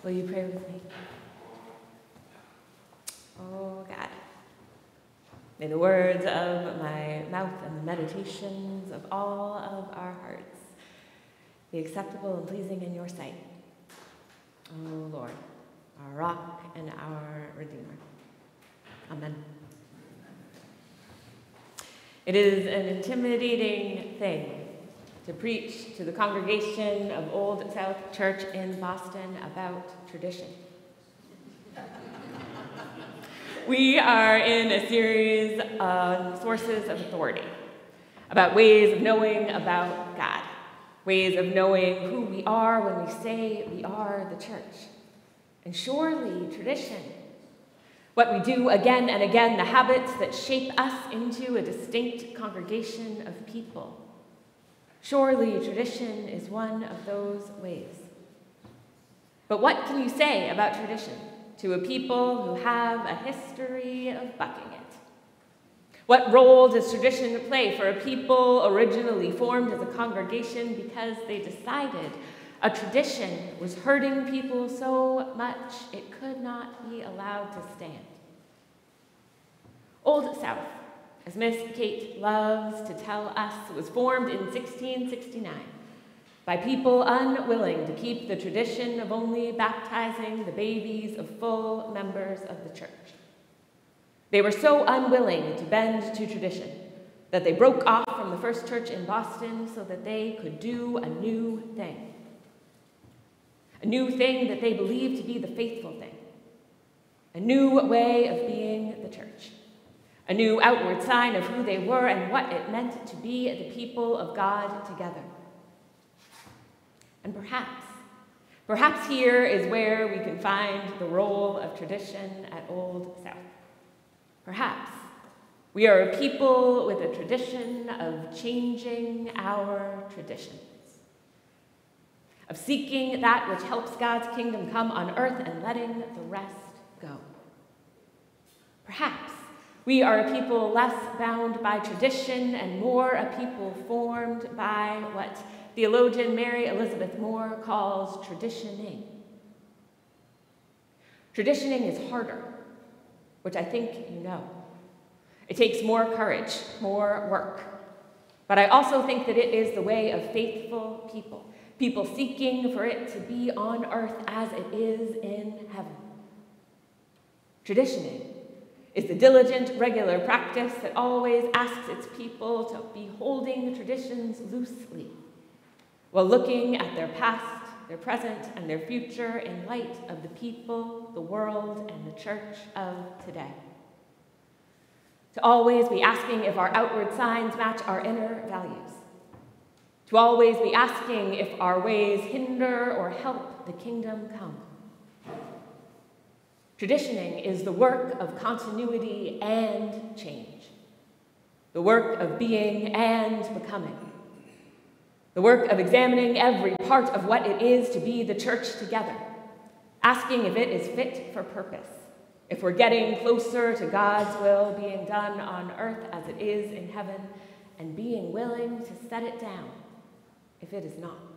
Will you pray with me? Oh God, may the words of my mouth and the meditations of all of our hearts be acceptable and pleasing in your sight. Oh Lord, our rock and our Redeemer. Amen. It is an intimidating thing to preach to the congregation of Old South Church in Boston about tradition. We are in a series on sources of authority, about ways of knowing about God, ways of knowing who we are when we say we are the church. And surely tradition, what we do again and again, the habits that shape us into a distinct congregation of people. Surely tradition is one of those ways. But what can you say about tradition to a people who have a history of bucking it? What role does tradition play for a people originally formed as a congregation because they decided a tradition was hurting people so much it could not be allowed to stand? Old South, as Miss Kate loves to tell us, was formed in 1669 by people unwilling to keep the tradition of only baptizing the babies of full members of the church. They were so unwilling to bend to tradition that they broke off from the first church in Boston so that they could do a new thing. A new thing that they believed to be the faithful thing. A new way of being the church. A new outward sign of who they were and what it meant to be the people of God together. And perhaps here is where we can find the role of tradition at Old South. Perhaps we are a people with a tradition of changing our traditions, of seeking that which helps God's kingdom come on earth and letting the rest go. Perhaps we are a people less bound by tradition and more a people formed by what theologian Mary Elizabeth Moore calls traditioning. Traditioning is harder, which I think you know. It takes more courage, more work. But I also think that it is the way of faithful people, people seeking for it to be on earth as it is in heaven. Traditioning is the diligent, regular practice that always asks its people to be holding traditions loosely, while looking at their past, their present, and their future in light of the people, the world, and the church of today. To always be asking if our outward signs match our inner values. To always be asking if our ways hinder or help the kingdom come. Traditioning is the work of continuity and change, the work of being and becoming, the work of examining every part of what it is to be the church together, asking if it is fit for purpose, if we're getting closer to God's will being done on earth as it is in heaven, and being willing to set it down if it is not.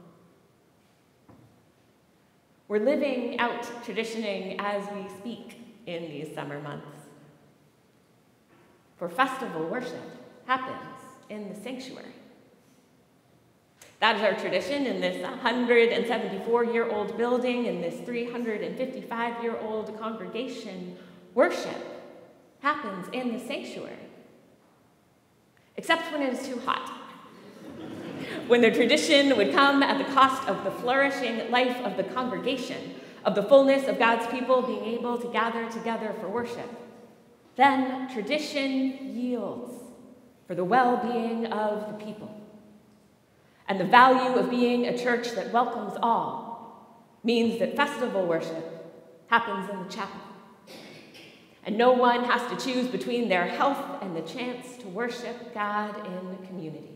We're living out traditioning as we speak in these summer months. For festival worship happens in the sanctuary. That is our tradition in this 174-year-old building, in this 355-year-old congregation. Worship happens in the sanctuary, except when it is too hot. When the tradition would come at the cost of the flourishing life of the congregation, of the fullness of God's people being able to gather together for worship, then tradition yields for the well-being of the people. And the value of being a church that welcomes all means that festival worship happens in the chapel. And no one has to choose between their health and the chance to worship God in community.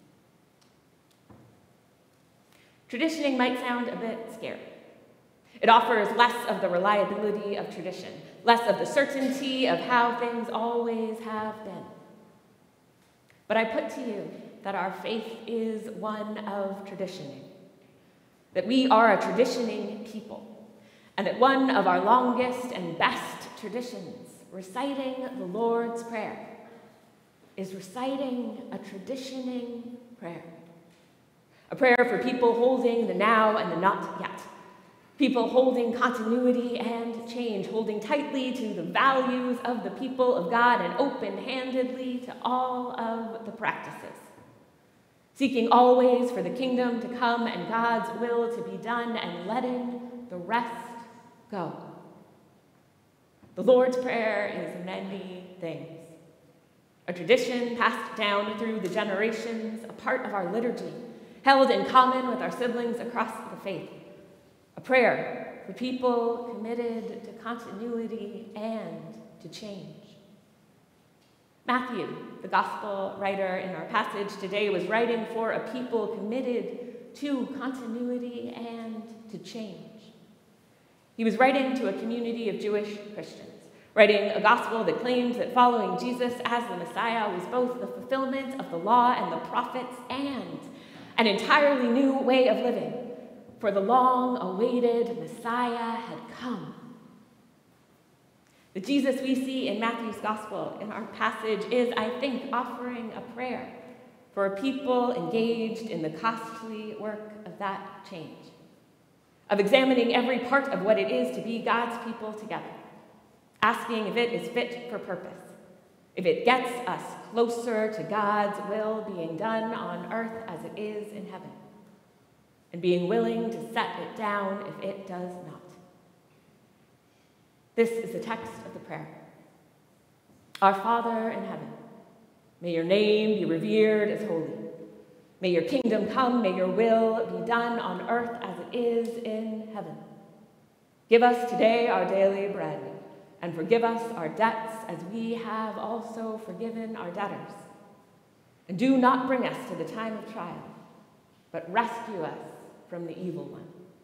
Traditioning might sound a bit scary. It offers less of the reliability of tradition, less of the certainty of how things always have been. But I put to you that our faith is one of traditioning, that we are a traditioning people, and that one of our longest and best traditions, reciting the Lord's Prayer, is reciting a traditioning prayer. A prayer for people holding the now and the not yet. People holding continuity and change, holding tightly to the values of the people of God and open-handedly to all of the practices. Seeking always for the kingdom to come and God's will to be done and letting the rest go. The Lord's Prayer is many things. A tradition passed down through the generations, a part of our liturgy, held in common with our siblings across the faith. A prayer for people committed to continuity and to change. Matthew, the gospel writer in our passage today, was writing for a people committed to continuity and to change. He was writing to a community of Jewish Christians, writing a gospel that claimed that following Jesus as the Messiah was both the fulfillment of the law and the prophets and an entirely new way of living, for the long-awaited Messiah had come. The Jesus we see in Matthew's gospel in our passage is, I think, offering a prayer for a people engaged in the costly work of that change, of examining every part of what it is to be God's people together, asking if it is fit for purpose, if it gets us closer to God's will being done on earth as it is in heaven, and being willing to set it down if it does not. This is the text of the prayer. Our Father in heaven, may your name be revered as holy. May your kingdom come, may your will be done on earth as it is in heaven. Give us today our daily bread, and forgive us our debts as we have also forgiven our debtors. And do not bring us to the time of trial, but rescue us from the evil one.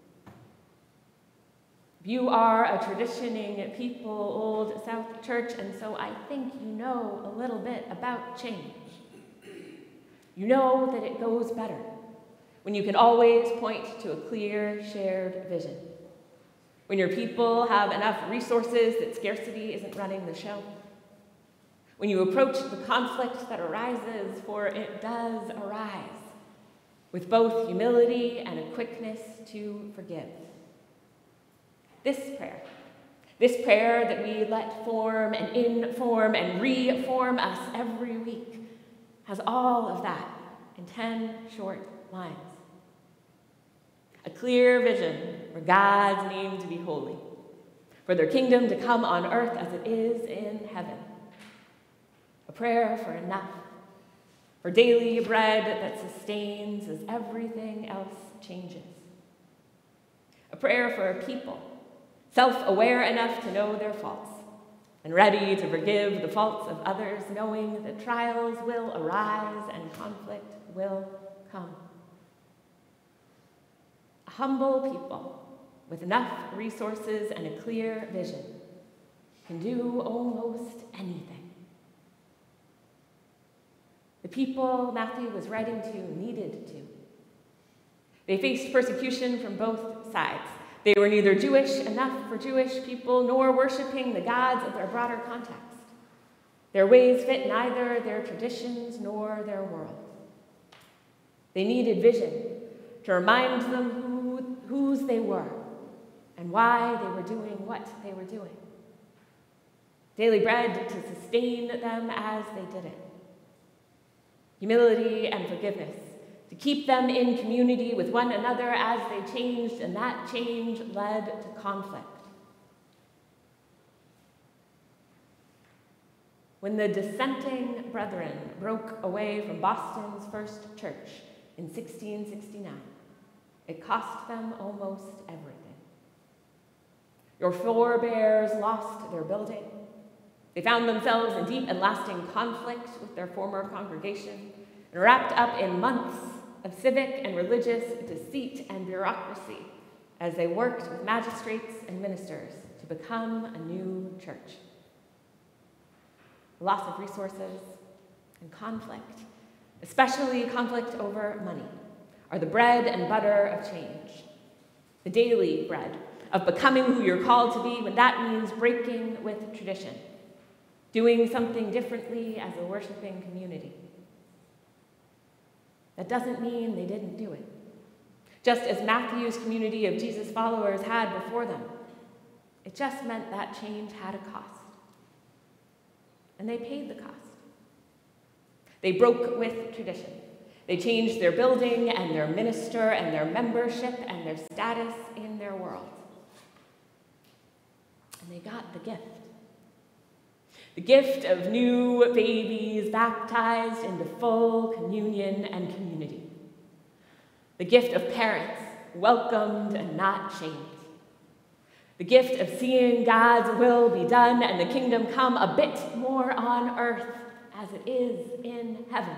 You are a traditioning people, Old South Church, and so I think you know a little bit about change. You know that it goes better when you can always point to a clear, shared vision. When your people have enough resources that scarcity isn't running the show. When you approach the conflict that arises, for it does arise, with both humility and a quickness to forgive. This prayer that we let form and inform and reform us every week, has all of that in 10 short lines. A clear vision for God's name to be holy, for their kingdom to come on earth as it is in heaven. A prayer for enough, for daily bread that sustains as everything else changes. A prayer for a people, self-aware enough to know their faults, and ready to forgive the faults of others, knowing that trials will arise and conflict will come. A humble people with enough resources and a clear vision can do almost anything. The people Matthew was writing to needed to. They faced persecution from both sides. They were neither Jewish enough for Jewish people nor worshiping the gods of their broader context. Their ways fit neither their traditions nor their world. They needed vision to remind them whose they were and why they were doing what they were doing. Daily bread to sustain them as they did it. Humility and forgiveness to keep them in community with one another as they changed, and that change led to conflict. When the dissenting brethren broke away from Boston's first church in 1669, it cost them almost everything. Your forebears lost their building. They found themselves in deep and lasting conflict with their former congregation, and wrapped up in months of civic and religious deceit and bureaucracy as they worked with magistrates and ministers to become a new church. Loss of resources and conflict, especially conflict over money, are the bread and butter of change. The daily bread of becoming who you're called to be when that means breaking with tradition, doing something differently as a worshiping community. That doesn't mean they didn't do it. Just as Matthew's community of Jesus followers had before them, it just meant that change had a cost. And they paid the cost. They broke with tradition. They changed their building and their minister and their membership and their status in their world. And they got the gift. The gift of new babies baptized into full communion and community. The gift of parents welcomed and not shamed. The gift of seeing God's will be done and the kingdom come a bit more on earth as it is in heaven.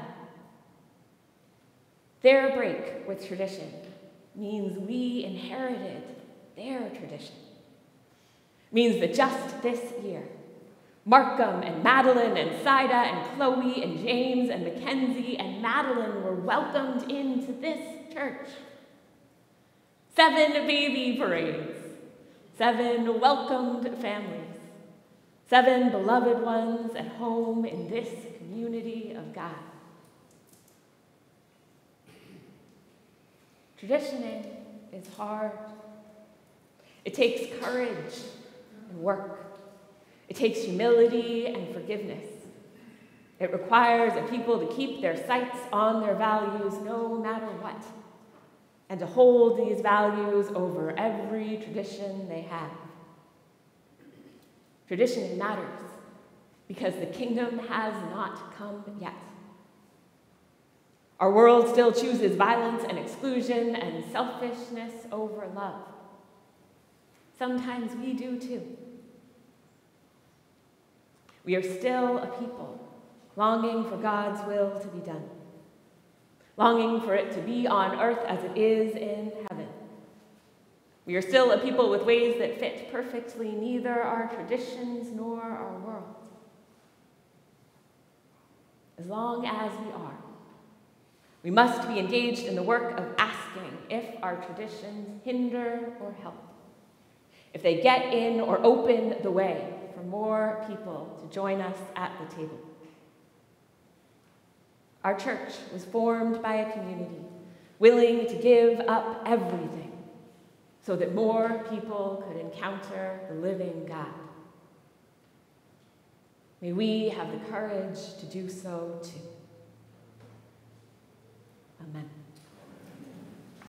Their break with tradition means we inherited their tradition. It means that just this year, Markham and Madeline and Saida and Chloe and James and Mackenzie and Madeline were welcomed into this church. 7 baby parades. 7 welcomed families, 7 beloved ones at home in this community of God. Traditioning is hard. It takes courage and work. It takes humility and forgiveness. It requires a people to keep their sights on their values no matter what, and to hold these values over every tradition they have. Tradition matters because the kingdom has not come yet. Our world still chooses violence and exclusion and selfishness over love. Sometimes we do too. We are still a people longing for God's will to be done, longing for it to be on earth as it is in heaven. We are still a people with ways that fit perfectly neither our traditions nor our world. As long as we are, we must be engaged in the work of asking if our traditions hinder or help, if they get in or open the way for more people to join us at the table. Our church was formed by a community willing to give up everything so that more people could encounter the living God. May we have the courage to do so too. Amen.